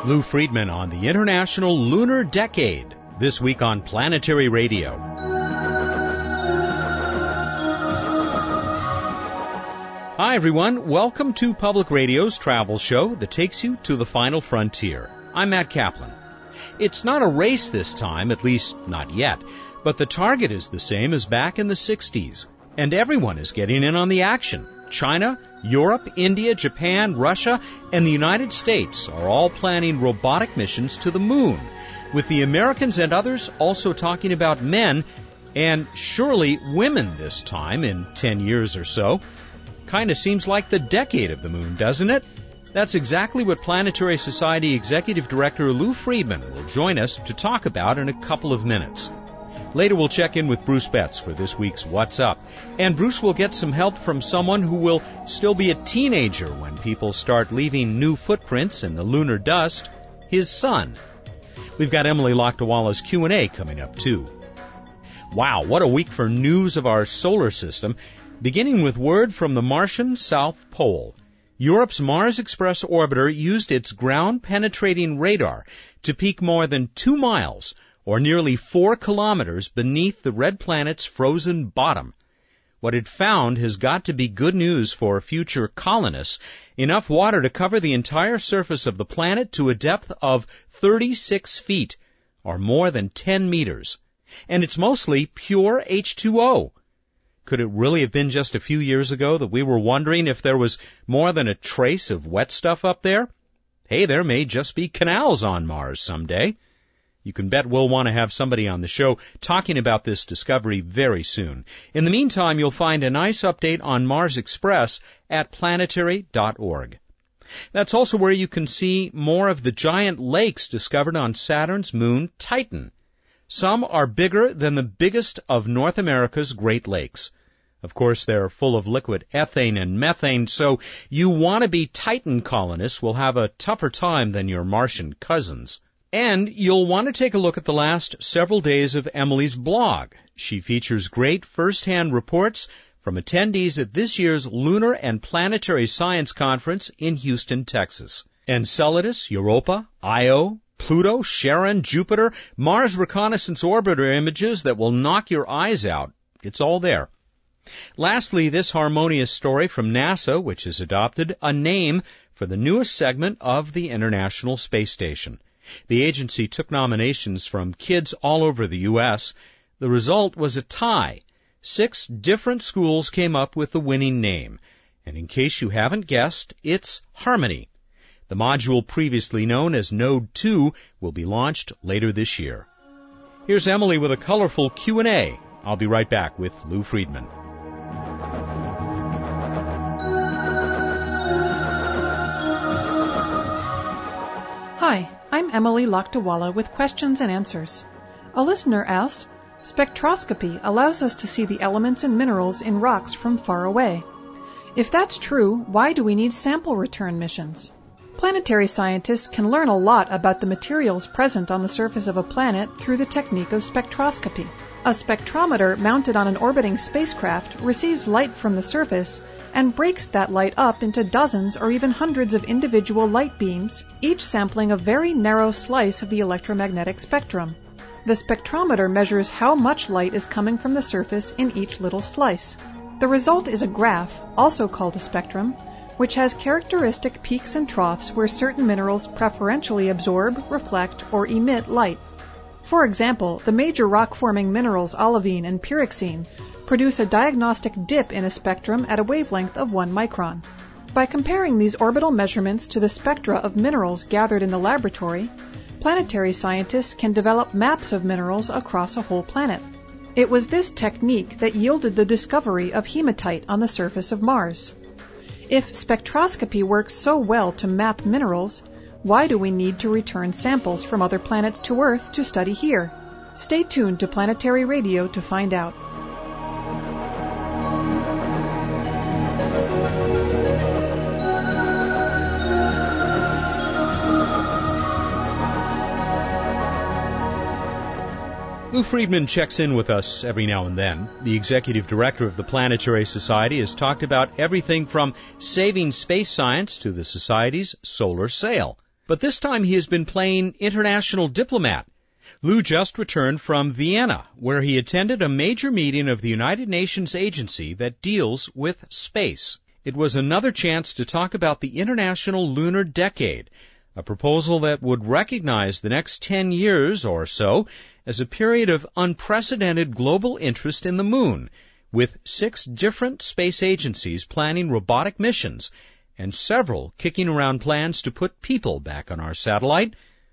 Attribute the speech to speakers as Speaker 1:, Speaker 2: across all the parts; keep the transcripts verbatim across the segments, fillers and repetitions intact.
Speaker 1: Lou Friedman on the International Lunar Decade, this week on Planetary Radio. Hi everyone, welcome to Public Radio's travel show that takes you to the final frontier. I'm Matt Kaplan. It's not a race this time, at least not yet, but the target is the same as back in the sixties, and everyone is getting in on the action. China, Europe, India, Japan, Russia, and the United States are all planning robotic missions to the moon, with the Americans and others also talking about men, and surely women this time in ten years or so. Kind of seems like the decade of the moon, doesn't it? That's exactly what Planetary Society Executive Director Lou Friedman will join us to talk about in a couple of minutes. Later we'll check in with Bruce Betts for this week's What's Up. And Bruce will get some help from someone who will still be a teenager when people start leaving new footprints in the lunar dust, his son. We've got Emily Lakdawala's Q and A coming up too. Wow, what a week for news of our solar system. Beginning with word from the Martian South Pole. Europe's Mars Express orbiter used its ground-penetrating radar to peek more than two miles, or nearly four kilometers, beneath the red planet's frozen bottom. What it found has got to be good news for future colonists, enough water to cover the entire surface of the planet to a depth of thirty-six feet, or more than ten meters. And it's mostly pure H two O. Could it really have been just a few years ago that we were wondering if there was more than a trace of wet stuff up there? Hey, there may just be canals on Mars someday. You can bet we'll want to have somebody on the show talking about this discovery very soon. In the meantime, you'll find a nice update on Mars Express at planetary dot org. That's also where you can see more of the giant lakes discovered on Saturn's moon, Titan. Some are bigger than the biggest of North America's Great Lakes. Of course, they're full of liquid ethane and methane, so you wannabe Titan colonists will have a tougher time than your Martian cousins. And you'll want to take a look at the last several days of Emily's blog. She features great first-hand reports from attendees at this year's Lunar and Planetary Science Conference in Houston, Texas. Enceladus, Europa, Io, Pluto, Charon, Jupiter, Mars Reconnaissance Orbiter images that will knock your eyes out. It's all there. Lastly, this harmonious story from NASA, which has adopted a name for the newest segment of the International Space Station. The agency took nominations from kids all over the U S The result was a tie. Six different schools came up with the winning name. And in case you haven't guessed, it's Harmony. The module previously known as Node two will be launched later this year. Here's Emily with a colorful Q and A. I'll be right back with Lou Friedman.
Speaker 2: Hi, I'm Emily Lakdawala with questions and answers. A listener asked, spectroscopy allows us to see the elements and minerals in rocks from far away. If that's true, why do we need sample return missions? Planetary scientists can learn a lot about the materials present on the surface of a planet through the technique of spectroscopy. A spectrometer mounted on an orbiting spacecraft receives light from the surface and breaks that light up into dozens or even hundreds of individual light beams, each sampling a very narrow slice of the electromagnetic spectrum. The spectrometer measures how much light is coming from the surface in each little slice. The result is a graph, also called a spectrum, which has characteristic peaks and troughs where certain minerals preferentially absorb, reflect, or emit light. For example, the major rock-forming minerals olivine and pyroxene produce a diagnostic dip in a spectrum at a wavelength of one micron. By comparing these orbital measurements to the spectra of minerals gathered in the laboratory, planetary scientists can develop maps of minerals across a whole planet. It was this technique that yielded the discovery of hematite on the surface of Mars. If spectroscopy works so well to map minerals, why do we need to return samples from other planets to Earth to study here? Stay tuned to Planetary Radio to find out.
Speaker 1: Lou Friedman checks in with us every now and then. The executive director of the Planetary Society has talked about everything from saving space science to the Society's solar sail. But this time he has been playing international diplomat. Lou just returned from Vienna, where he attended a major meeting of the United Nations agency that deals with space. It was another chance to talk about the International Lunar Decade, a proposal that would recognize the next ten years or so as a period of unprecedented global interest in the moon, with six different space agencies planning robotic missions and several kicking around plans to put people back on our satellite.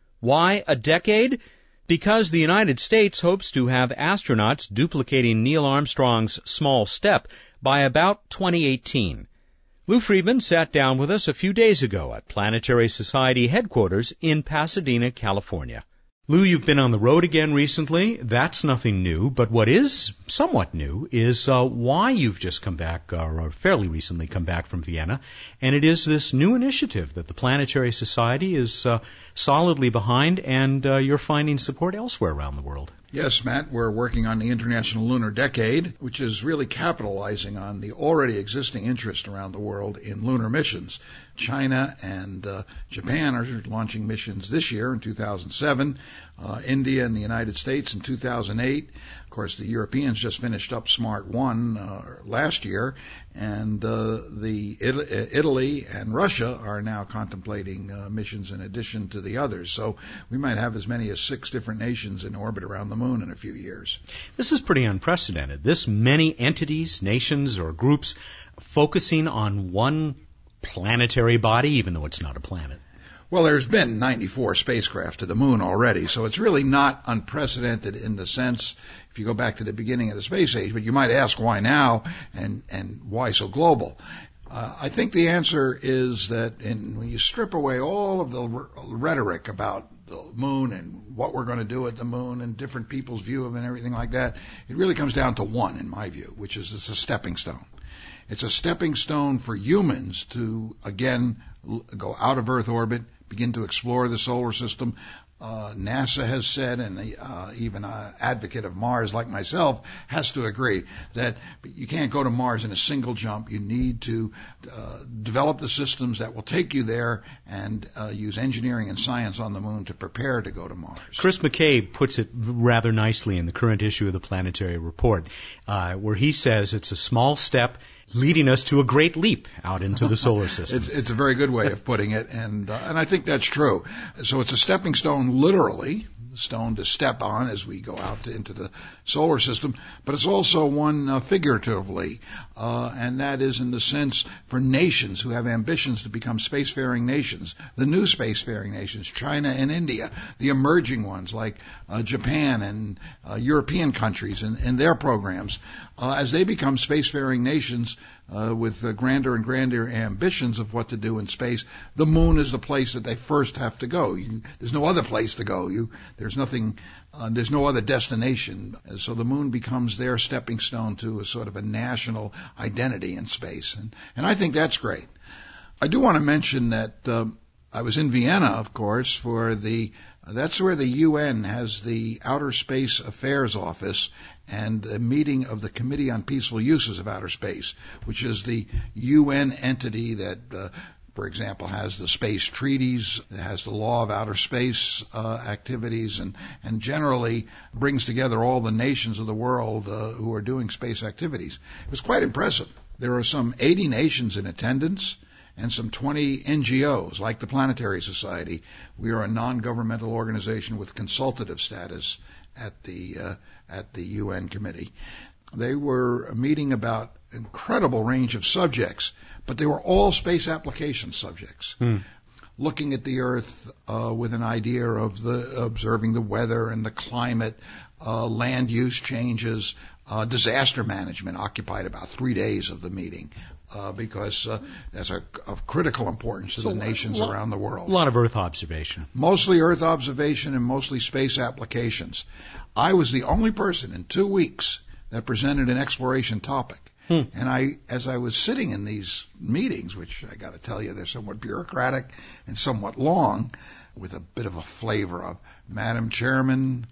Speaker 1: Why a decade? Because the United States hopes to have astronauts duplicating Neil Armstrong's small step by about twenty eighteen. Lou Friedman sat down with us a few days ago at Planetary Society headquarters in Pasadena, California. Lou, you've been on the road again recently. That's nothing new, but what is somewhat new is uh, why you've just come back, uh, or fairly recently come back from Vienna, and it is this new initiative that the Planetary Society is uh, solidly behind, and uh, you're finding support elsewhere around the world.
Speaker 3: Yes, Matt, we're working on the International Lunar Decade, which is really capitalizing on the already existing interest around the world in lunar missions. China and uh, Japan are launching missions this year in two thousand seven, uh, India and the United States in two thousand eight. Of course, the Europeans just finished up SMART one uh, last year, and uh, the It- Italy and Russia are now contemplating uh, missions in addition to the others. So we might have as many as six different nations in orbit around the moon in a few years.
Speaker 1: This is pretty unprecedented. This many entities, nations, or groups focusing on one planetary body, even though it's not a planet.
Speaker 3: Well, there's been ninety-four spacecraft to the moon already, so it's really not unprecedented in the sense, if you go back to the beginning of the space age, but you might ask why now and, and why so global. Uh, I think the answer is that in, when you strip away all of the r- rhetoric about the moon and what we're going to do at the moon and different people's view of it and everything like that, it really comes down to one, in my view, which is it's a stepping stone. It's a stepping stone for humans to, again, l- go out of Earth orbit, begin to explore the solar system. Uh, NASA has said, and uh, even an advocate of Mars like myself has to agree, that you can't go to Mars in a single jump. You need to uh, develop the systems that will take you there and uh, use engineering and science on the moon to prepare to go to Mars.
Speaker 1: Chris McCabe puts it rather nicely in the current issue of the Planetary Report, uh, where he says it's a small step leading us to a great leap out into the solar system.
Speaker 3: it's, it's a very good way of putting it, and uh, and I think that's true. So it's a stepping stone, literally, stone to step on as we go out to, into the solar system, but it's also one uh, figuratively, uh, and that is in the sense for nations who have ambitions to become spacefaring nations, the new spacefaring nations, China and India, the emerging ones like uh, Japan and uh, European countries and, and their programs, uh, as they become spacefaring nations uh, with uh, grander and grander ambitions of what to do in space, the moon is the place that they first have to go. You, there's no other place to go. You There's nothing, uh, there's no other destination. So the moon becomes their stepping stone to a sort of a national identity in space. And, and I think that's great. I do want to mention that uh, I was in Vienna, of course, for the, uh, that's where the U N has the Outer Space Affairs Office and the meeting of the Committee on Peaceful Uses of Outer Space, which is the U N entity that uh, for example, has the space treaties, it has the law of outer space uh, activities, and, and generally brings together all the nations of the world uh, who are doing space activities. It was quite impressive. There are some eighty nations in attendance and some twenty N G Os, like the Planetary Society. We are a non-governmental organization with consultative status at the uh, at the U N committee. They were meeting about incredible range of subjects, but they were all space application subjects. Hmm. Looking at the Earth uh, with an idea of the observing the weather and the climate, uh, land use changes, uh, disaster management occupied about three days of the meeting uh, because uh, that's a, of critical importance to so the nations lot, around the world.
Speaker 1: A lot of Earth observation.
Speaker 3: Mostly Earth observation and mostly space applications. I was the only person in two weeks that presented an exploration topic. Hmm. And I, as I was sitting in these meetings, which I got to tell you, they're somewhat bureaucratic and somewhat long, with a bit of a flavor of, Madam Chairman,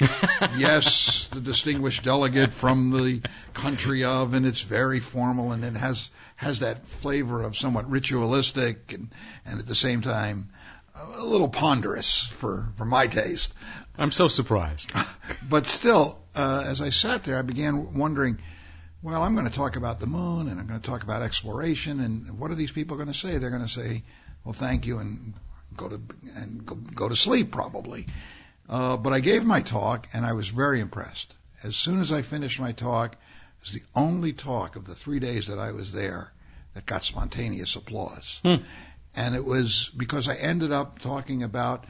Speaker 3: yes, the distinguished delegate from the country of, and it's very formal, and it has has that flavor of somewhat ritualistic, and, and at the same time, a little ponderous for, for my taste.
Speaker 1: I'm so surprised.
Speaker 3: But still, uh, as I sat there, I began wondering, well, I'm going to talk about the moon, and I'm going to talk about exploration, and what are these people going to say? They're going to say, well, thank you, and go to and go, go to sleep, probably. Uh, but I gave my talk, and I was very impressed. As soon as I finished my talk, it was the only talk of the three days that I was there that got spontaneous applause.
Speaker 1: Hmm.
Speaker 3: And it was because I ended up talking about,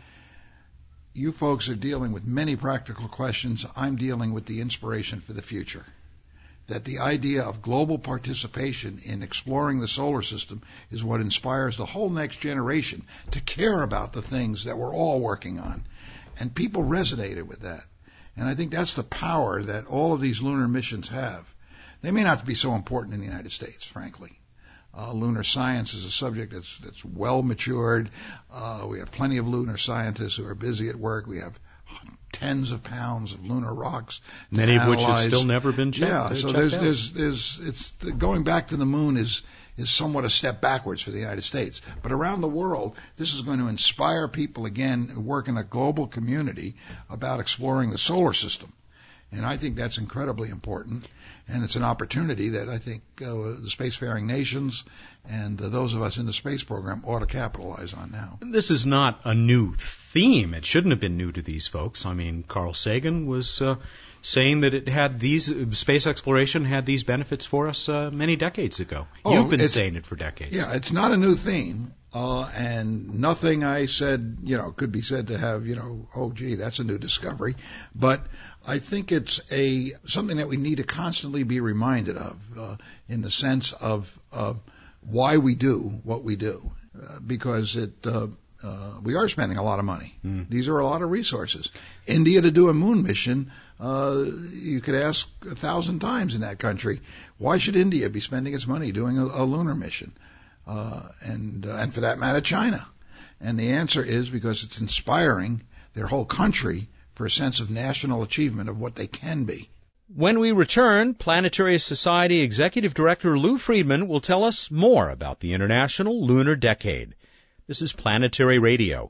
Speaker 3: you folks are dealing with many practical questions. I'm dealing with the inspiration for the future. That the idea of global participation in exploring the solar system is what inspires the whole next generation to care about the things that we're all working on. And people resonated with that. And I think that's the power that all of these lunar missions have. They may not be so important in the United States, frankly. Uh, lunar science is a subject that's, that's well matured. Uh, we have plenty of lunar scientists who are busy at work. We have tens of pounds of lunar rocks,
Speaker 1: many of which have still never been checked.
Speaker 3: Yeah, so
Speaker 1: checked
Speaker 3: there's,
Speaker 1: out.
Speaker 3: there's, there's, it's going back to the moon is is somewhat a step backwards for the United States. But around the world, this is going to inspire people again who work in a global community about exploring the solar system. And I think that's incredibly important, and it's an opportunity that I think uh, the spacefaring nations and uh, those of us in the space program ought to capitalize on now.
Speaker 1: This is not a new theme. It shouldn't have been new to these folks. I mean, Carl Sagan was uh, saying that it had these space exploration had these benefits for us uh, many decades ago.
Speaker 3: Oh,
Speaker 1: You've been saying it for decades.
Speaker 3: Yeah, it's not a new theme. Uh, and nothing I said, you know, could be said to have, you know, oh, gee, that's a new discovery. But I think it's a something that we need to constantly be reminded of uh, in the sense of uh, why we do what we do. Uh, because it uh, uh, we are spending a lot of money. Mm. These are a lot of resources. India to do a moon mission, uh, you could ask a thousand times in that country, why should India be spending its money doing a, a lunar mission? Uh, and, uh, and for that matter, China. And the answer is because it's inspiring their whole country for a sense of national achievement of what they can be.
Speaker 1: When we return, Planetary Society Executive Director Lou Friedman will tell us more about the International Lunar Decade. This is Planetary Radio.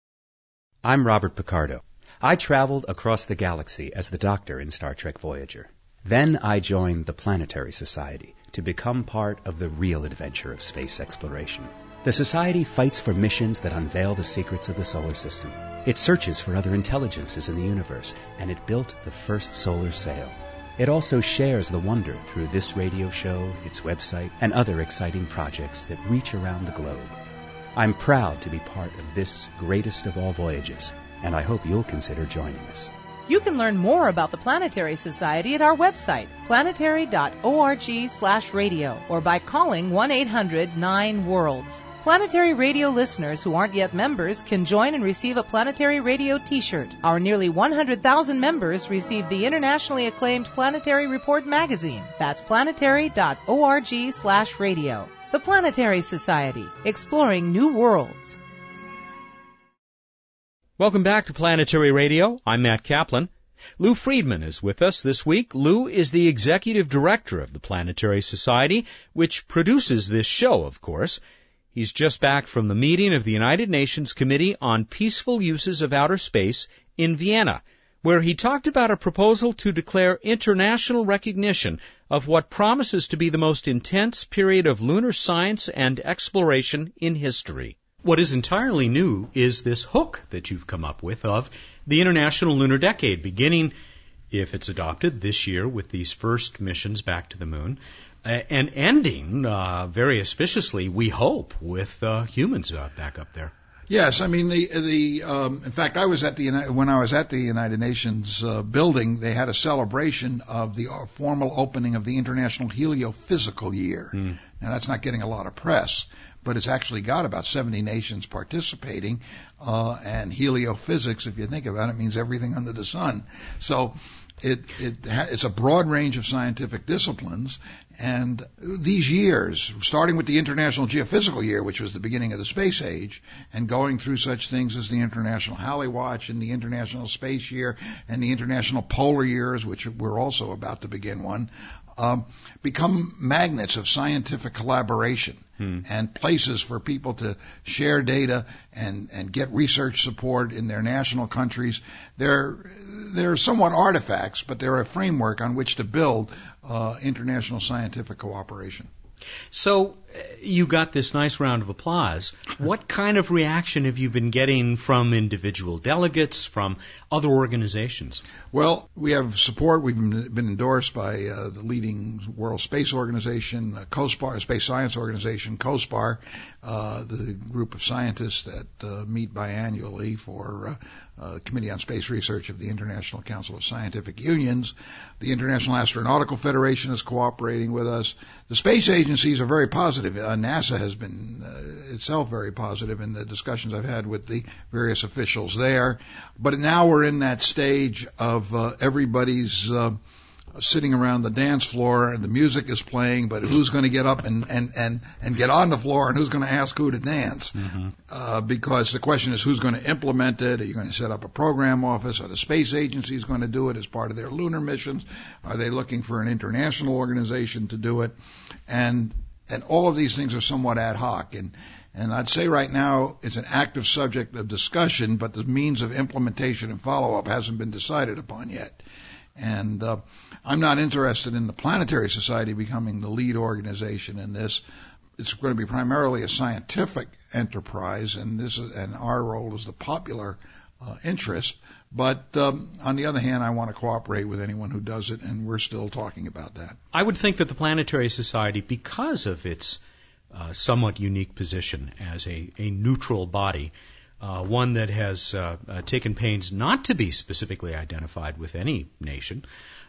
Speaker 4: I'm Robert Picardo. I traveled across the galaxy as the Doctor in Star Trek Voyager. Then I joined the Planetary Society to become part of the real adventure of space exploration. The Society fights for missions that unveil the secrets of the solar system. It searches for other intelligences in the universe, and it built the first solar sail. It also shares the wonder through this radio show, its website, and other exciting projects that reach around the globe. I'm proud to be part of this greatest of all voyages, and I hope you'll consider joining us.
Speaker 5: You can learn more about the Planetary Society at our website, planetary dot org slash radio, or by calling one eight hundred nine worlds. Planetary Radio listeners who aren't yet members can join and receive a Planetary Radio t-shirt. Our nearly one hundred thousand members receive the internationally acclaimed Planetary Report magazine. That's planetary dot org slash radio. The Planetary Society, exploring new worlds.
Speaker 1: Welcome back to Planetary Radio. I'm Matt Kaplan. Lou Friedman is with us this week. Lou is the executive director of the Planetary Society, which produces this show, of course. He's just back from the meeting of the United Nations Committee on Peaceful Uses of Outer Space in Vienna, where he talked about a proposal to declare international recognition of what promises to be the most intense period of lunar science and exploration in history. What is entirely new is this hook that you've come up with of the International Lunar Decade, beginning, if it's adopted, this year with these first missions back to the moon, uh, and ending, uh, very auspiciously, we hope, with uh, humans uh, back up there.
Speaker 3: Yes, I mean the the. Um, in fact, I was at the when I was at the United Nations uh, building. They had a celebration of the uh, formal opening of the International Heliophysical Year. Mm. Now that's not getting a lot of press, but it's actually got about seventy nations participating. Uh, and heliophysics, if you think about it, means everything under the sun. So it it ha- it's a broad range of scientific disciplines. And these years, starting with the International Geophysical Year, which was the beginning of the space age, and going through such things as the International Halley Watch and the International Space Year and the International Polar Years, which we're also about to begin one, um, become magnets of scientific collaboration. Hmm. And places for people to share data and, and get research support in their national countries. They're, they're somewhat artifacts, but they're a framework on which to build uh, international scientific cooperation.
Speaker 1: So you got this nice round of applause. What kind of reaction have you been getting from individual delegates, from other organizations?
Speaker 3: Well, we have support. We've been, been endorsed by uh, the leading World Space Organization, uh, COSPAR, Space Science Organization, COSPAR, uh, the group of scientists that uh, meet biannually for uh, uh, Committee on Space Research of the International Council of Scientific Unions. The International Astronautical Federation is cooperating with us. The space agencies are very positive. Uh, NASA has been uh, itself very positive in the discussions I've had with the various officials there. But now we're in that stage of uh, everybody's uh, sitting around the dance floor and the music is playing, but who's going to get up and, and, and, and get on the floor and who's going to ask who to dance? Mm-hmm. Uh, because the question is who's going to implement it? Are you going to set up a program office? Are the space agencies going to do it as part of their lunar missions? Are they looking for an international organization to do it? And And all of these things are somewhat ad hoc. And, and I'd say right now it's an active subject of discussion, but the means of implementation and follow-up hasn't been decided upon yet. And uh, I'm not interested in the Planetary Society becoming the lead organization in this. It's going to be primarily a scientific enterprise, and this is, and our role is the popular uh, interest. But um, on the other hand, I want to cooperate with anyone who does it, and we're still talking about that.
Speaker 1: I would think that the Planetary Society, because of its uh, somewhat unique position as a, a neutral body, uh, one that has uh, uh, taken pains not to be specifically identified with any nation,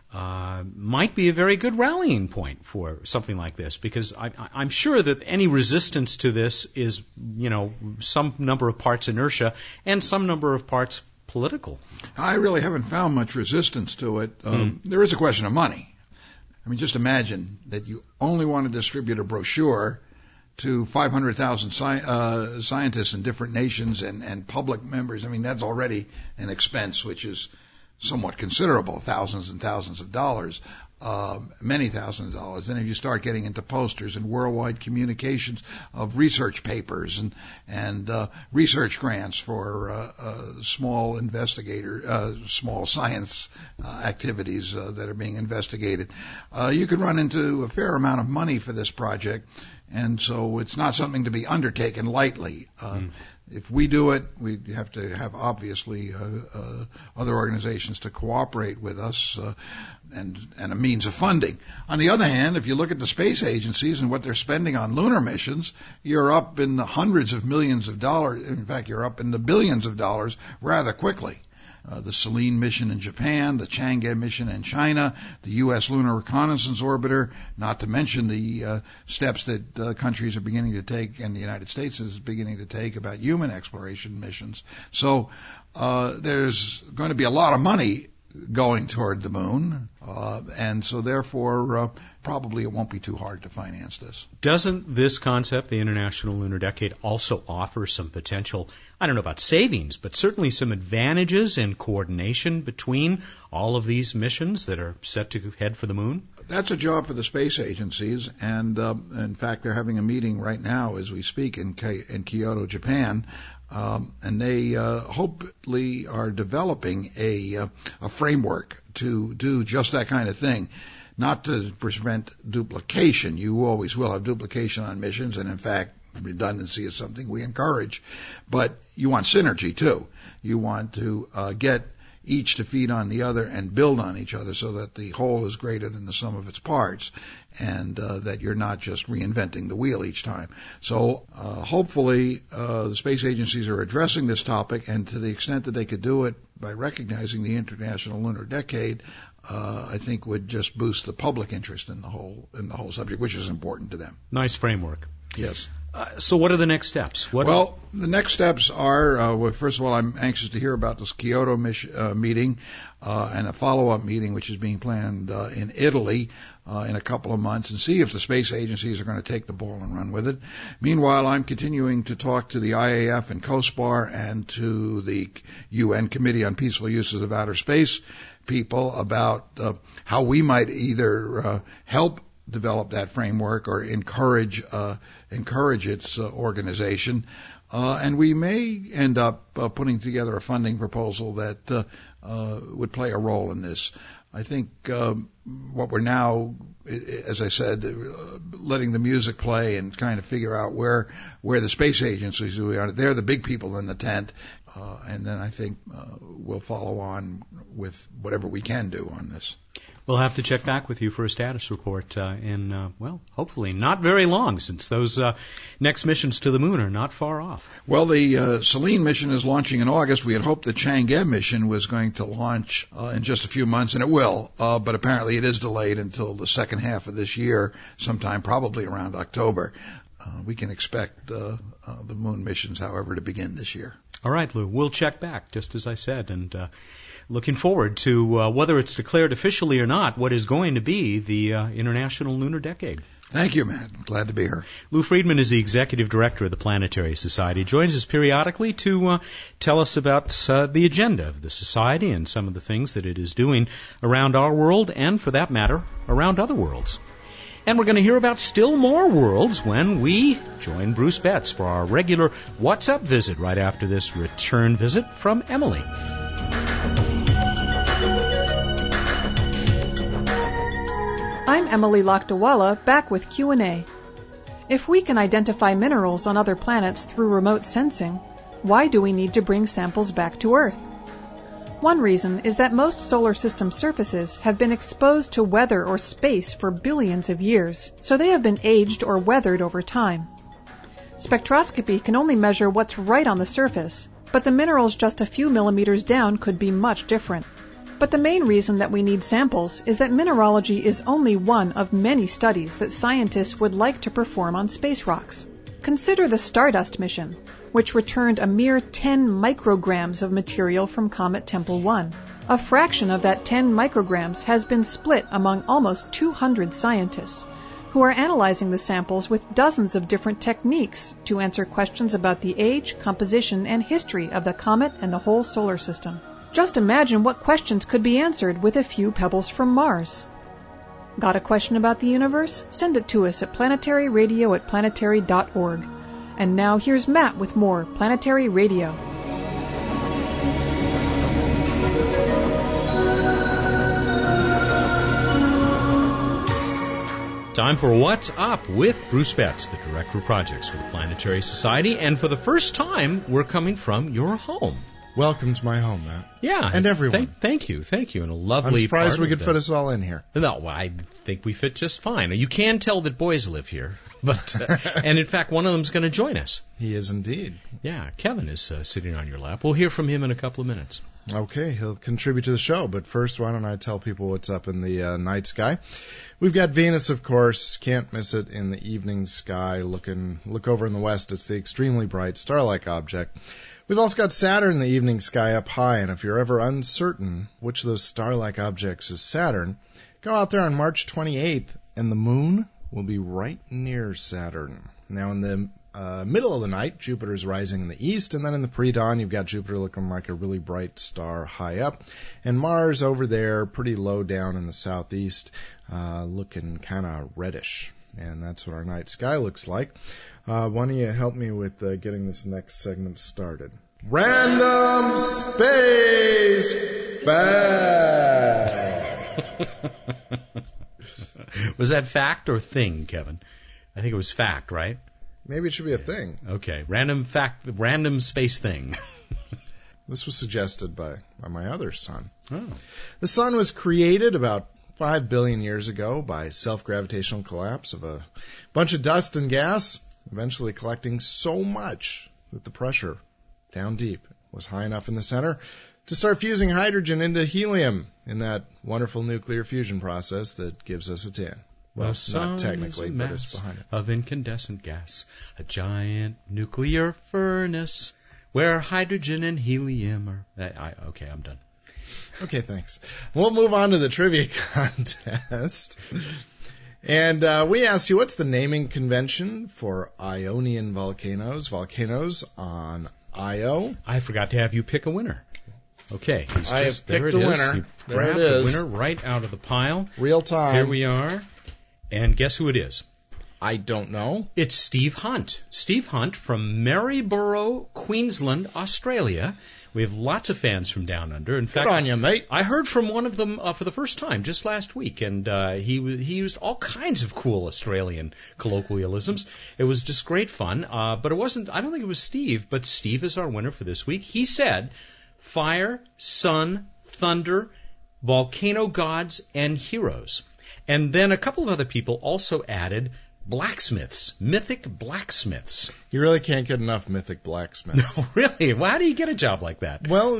Speaker 1: uh, might be a very good rallying point for something like this, because I, I'm sure that any resistance to this is, you know, some number of parts inertia and some number of parts political.
Speaker 3: I really haven't found much resistance to it. Um, mm. There is a question of money. I mean, just imagine that you only want to distribute a brochure to five hundred thousand sci- uh, scientists in different nations and, and public members. I mean, that's already an expense which is somewhat considerable, thousands and thousands of dollars, uh, many thousands of dollars. Then if you start getting into posters and worldwide communications of research papers and and uh, research grants for uh, uh, small investigator, uh, small science uh, activities uh, that are being investigated, uh, you could run into a fair amount of money for this project, and so it's not something to be undertaken lightly. Uh, mm. If we do it, we have to have, obviously, uh, uh, other organizations to cooperate with us uh, and, and a means of funding. On the other hand, if you look at the space agencies and what they're spending on lunar missions, you're up in the hundreds of millions of dollars. In fact, you're up in the billions of dollars rather quickly. Uh, the Selene mission in Japan, the Chang'e mission in China, the U S Lunar Reconnaissance Orbiter, not to mention the uh, steps that uh, countries are beginning to take, and the United States is beginning to take about human exploration missions. So uh, there's going to be a lot of money going toward the moon, uh, and so therefore uh, probably it won't be too hard to finance this.
Speaker 1: Doesn't this concept, the International Lunar Decade, also offer some potential, I don't know about savings, but certainly some advantages in coordination between all of these missions that are set to head for the moon?
Speaker 3: That's a job for the space agencies, and uh, in fact they're having a meeting right now as we speak in, K- in Kyoto, Japan. Um, and they uh, hopefully are developing a, uh, a framework to do just that kind of thing, not to prevent duplication. You always will have duplication on missions, and in fact, redundancy is something we encourage. But you want synergy too. You want to uh, get each to feed on the other and build on each other so that the whole is greater than the sum of its parts, and uh, that you're not just reinventing the wheel each time. So uh, hopefully uh, the space agencies are addressing this topic, and to the extent that they could do it by recognizing the International Lunar Decade, uh, I think would just boost the public interest in the whole in the whole subject, which is important to them.
Speaker 1: Nice framework.
Speaker 3: Yes.
Speaker 1: Uh, so what are the next steps? What
Speaker 3: well, the next steps are, uh, well, first of all, I'm anxious to hear about this Kyoto mission, uh, meeting uh, and a follow-up meeting which is being planned uh, in Italy uh, in a couple of months, and see if the space agencies are going to take the ball and run with it. Meanwhile, I'm continuing to talk to the I A F and COSPAR and to the U N Committee on Peaceful Uses of Outer Space people about uh, how we might either uh, help develop that framework or encourage uh, encourage its uh, organization, uh, and we may end up uh, putting together a funding proposal that uh, uh, would play a role in this. I think um, what we're now, as I said, uh, letting the music play and kind of figure out where where the space agencies are. They're the big people in the tent, uh, and then I think uh, we'll follow on with whatever we can do on this.
Speaker 1: We'll have to check back with you for a status report uh, in, uh, well, hopefully not very long, since those uh, next missions to the moon are not far off.
Speaker 3: Well, the uh, Selene mission is launching in August. We had hoped the Chang'e mission was going to launch uh, in just a few months, and it will, uh, but apparently it is delayed until the second half of this year, sometime probably around October. Uh, we can expect uh, uh, the moon missions, however, to begin this year.
Speaker 1: All right, Lou, we'll check back, just as I said, and uh, looking forward to uh, whether it's declared officially or not what is going to be the uh, International Lunar Decade.
Speaker 3: Thank you, Matt. Glad to be here.
Speaker 1: Lou Friedman is the Executive Director of the Planetary Society. He joins us periodically to uh, tell us about uh, the agenda of the Society and some of the things that it is doing around our world and, for that matter, around other worlds. And we're going to hear about still more worlds when we join Bruce Betts for our regular What's Up visit right after this return visit from Emily.
Speaker 2: I'm Emily Lakdawala, back with Q and A. If we can identify minerals on other planets through remote sensing, why do we need to bring samples back to Earth? One reason is that most solar system surfaces have been exposed to weather or space for billions of years, so they have been aged or weathered over time. Spectroscopy can only measure what's right on the surface, but the minerals just a few millimeters down could be much different. But the main reason that we need samples is that mineralogy is only one of many studies that scientists would like to perform on space rocks. Consider the Stardust mission, which returned a mere ten micrograms of material from Comet Tempel one. A fraction of that ten micrograms has been split among almost two hundred scientists, who are analyzing the samples with dozens of different techniques to answer questions about the age, composition, and history of the comet and the whole solar system. Just imagine what questions could be answered with a few pebbles from Mars. Got a question about the universe? Send it to us at planetary radio at planetary dot org. And now here's Matt with more Planetary Radio.
Speaker 1: Time for What's Up with Bruce Betts, the Director of Projects for the Planetary Society. And for the first time, we're coming from your home.
Speaker 6: Welcome to my home, Matt.
Speaker 1: Yeah.
Speaker 6: And everyone.
Speaker 1: Th- thank you. Thank you. And a lovely
Speaker 6: I'm surprised
Speaker 1: part
Speaker 6: we could
Speaker 1: the...
Speaker 6: fit us all in here.
Speaker 1: No, I think we fit just fine. You can tell that boys live here. but uh, And in fact, one of them's going to join us.
Speaker 6: He is indeed.
Speaker 1: Yeah. Kevin is uh, sitting on your lap. We'll hear from him in a couple of minutes.
Speaker 6: Okay. He'll contribute to the show. But first, why don't I tell people what's up in the uh, night sky? We've got Venus, of course. Can't miss it in the evening sky. Looking, look over in the west. It's the extremely bright star-like object. We've also got Saturn in the evening sky up high, and if you're ever uncertain which of those star-like objects is Saturn, go out there on March twenty-eighth, and the moon will be right near Saturn. Now, in the uh, middle of the night, Jupiter's rising in the east, and then in the pre-dawn, you've got Jupiter looking like a really bright star high up, and Mars over there, pretty low down in the southeast, uh, looking kind of reddish. And that's what our night sky looks like. Uh, why don't you help me with uh, getting this next segment started? Random Space Fact!
Speaker 1: Was that fact or thing, Kevin? I think it was fact, right?
Speaker 6: Maybe it should be a thing.
Speaker 1: Okay, random fact, random space thing.
Speaker 6: This was suggested by, by my other son.
Speaker 1: Oh.
Speaker 6: The sun was created about five billion years ago by self-gravitational collapse of a bunch of dust and gas, eventually collecting so much that the pressure down deep was high enough in the center to start fusing hydrogen into helium in that wonderful nuclear fusion process that gives us a tin. Well,
Speaker 1: the
Speaker 6: not technically,
Speaker 1: is a
Speaker 6: but
Speaker 1: mass
Speaker 6: it's behind it.
Speaker 1: of incandescent gas, a giant nuclear furnace where hydrogen and helium are. I, I, okay, I'm done.
Speaker 6: Okay, thanks. We'll move on to the trivia contest. And uh, we asked you, what's the naming convention for Ionian volcanoes? Volcanoes on Io.
Speaker 1: I forgot to have you pick a winner. Okay, he's
Speaker 6: I
Speaker 1: just,
Speaker 6: have
Speaker 1: there
Speaker 6: picked
Speaker 1: it
Speaker 6: a
Speaker 1: is.
Speaker 6: winner.
Speaker 1: You
Speaker 6: There
Speaker 1: grabbed
Speaker 6: it
Speaker 1: the
Speaker 6: is.
Speaker 1: winner right out of the pile.
Speaker 6: Real time.
Speaker 1: Here we are. And guess who it is?
Speaker 6: I don't know.
Speaker 1: It's Steve Hunt. Steve Hunt from Maryborough, Queensland, Australia. We have lots of fans from down under. In
Speaker 6: Good
Speaker 1: fact,
Speaker 6: on you, mate.
Speaker 1: I heard from one of them uh, for the first time just last week, and uh, he w- he used all kinds of cool Australian colloquialisms. It was just great fun, uh, but it wasn't. I don't think it was Steve, but Steve is our winner for this week. He said, "Fire, sun, thunder, volcano gods, and heroes," and then a couple of other people also added blacksmiths, mythic blacksmiths.
Speaker 6: You really can't get enough mythic blacksmiths.
Speaker 1: Really? Well, how do you get a job like that?
Speaker 6: Well,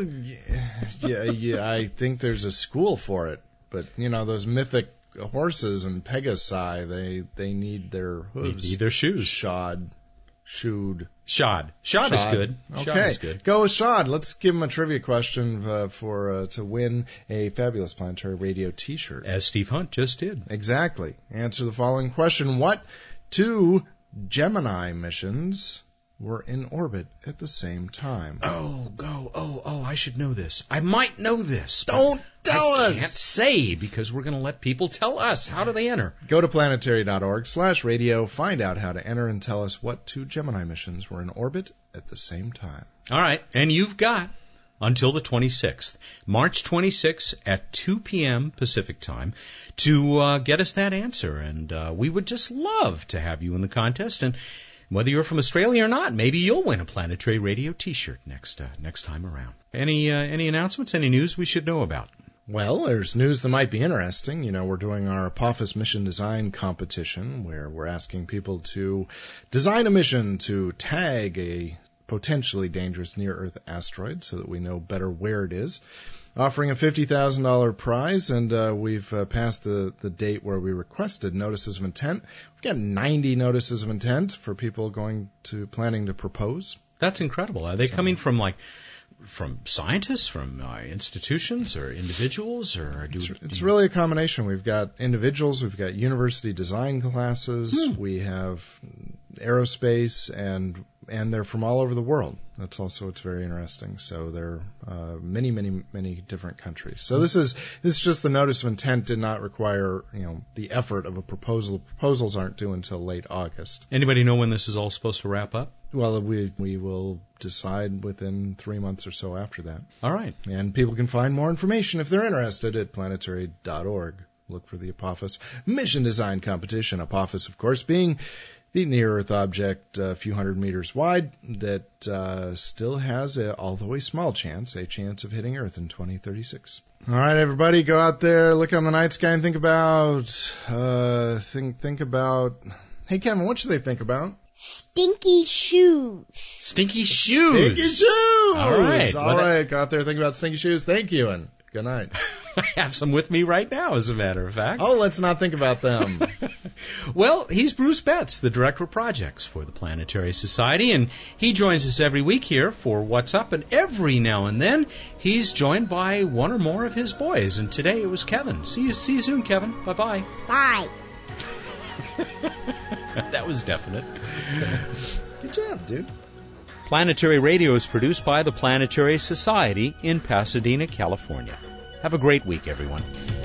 Speaker 6: yeah, yeah, I think there's a school for it. But, you know, those mythic horses and Pegasi, they, they need their hooves.
Speaker 1: Need their shoes.
Speaker 6: Shod. Shoed.
Speaker 1: Shod. Shod is good. Shod
Speaker 6: Okay.
Speaker 1: is good.
Speaker 6: Go with Shod. Let's give him a trivia question uh, for uh, to win a fabulous Planetary Radio t-shirt.
Speaker 1: As Steve Hunt just did.
Speaker 6: Exactly. Answer the following question. What two Gemini missions were in orbit at the same time?
Speaker 1: Oh, go. Oh, oh, I should know this. I might know this. but
Speaker 6: Don't tell
Speaker 1: I
Speaker 6: us!
Speaker 1: can't say because we're going to let people tell us. How do they enter?
Speaker 6: Go to planetary.org slash radio, find out how to enter, and tell us what two Gemini missions were in orbit at the same time.
Speaker 1: All right. And you've got until the twenty-sixth, March twenty-sixth at two p.m. Pacific time to uh, get us that answer. And uh, we would just love to have you in the contest. And whether you're from Australia or not, maybe you'll win a Planetary Radio t-shirt next uh, next time around. Any uh, any announcements, any news we should know about?
Speaker 6: Well, there's news that might be interesting. You know, we're doing our Apophis mission design competition where we're asking people to design a mission to tag a potentially dangerous near-Earth asteroid so that we know better where it is. Offering a fifty thousand dollars prize, and uh, we've uh, passed the, the date where we requested notices of intent. We've got ninety notices of intent for people going to planning to propose.
Speaker 1: That's incredible. Are they
Speaker 6: So-
Speaker 1: coming from like from scientists, from uh, institutions, or individuals, or do
Speaker 6: It's,
Speaker 1: do
Speaker 6: it's
Speaker 1: you-
Speaker 6: really a combination. We've got individuals, we've got university design classes,
Speaker 1: Hmm.
Speaker 6: we have aerospace, and and they're from all over the world. That's also what's very interesting. So they're uh, many, many, many different countries. So this is this is just the notice of intent. Did not require you know the effort of a proposal. Proposals aren't due until late August.
Speaker 1: Anybody know when this is all supposed to wrap up?
Speaker 6: Well, we we will decide within three months or so after that.
Speaker 1: All right.
Speaker 6: And people can find more information if they're interested at planetary dot org. Look for the Apophis Mission Design Competition. Apophis, of course, being the near-Earth object a few hundred meters wide that uh, still has, a, although a small chance, a chance of hitting Earth in twenty thirty-six. All right, everybody, go out there, look on the night sky, and think about, uh, think think about. Hey, Kevin, what should they think about?
Speaker 7: Stinky shoes.
Speaker 1: Stinky shoes.
Speaker 6: Stinky shoes.
Speaker 1: All right.
Speaker 6: All
Speaker 1: Well, that-
Speaker 6: right. Go out there, think about stinky shoes. Thank you, and good night.
Speaker 1: I have some with me right now, as a matter of fact.
Speaker 6: Oh, let's not think about them.
Speaker 1: Well, he's Bruce Betts, the Director of Projects for the Planetary Society, and he joins us every week here for What's Up, and every now and then he's joined by one or more of his boys, and today it was Kevin. See you, see you soon, Kevin. Bye-bye.
Speaker 7: Bye.
Speaker 1: That was definite.
Speaker 6: Good job, dude.
Speaker 1: Planetary Radio is produced by the Planetary Society in Pasadena, California. Have a great week, everyone.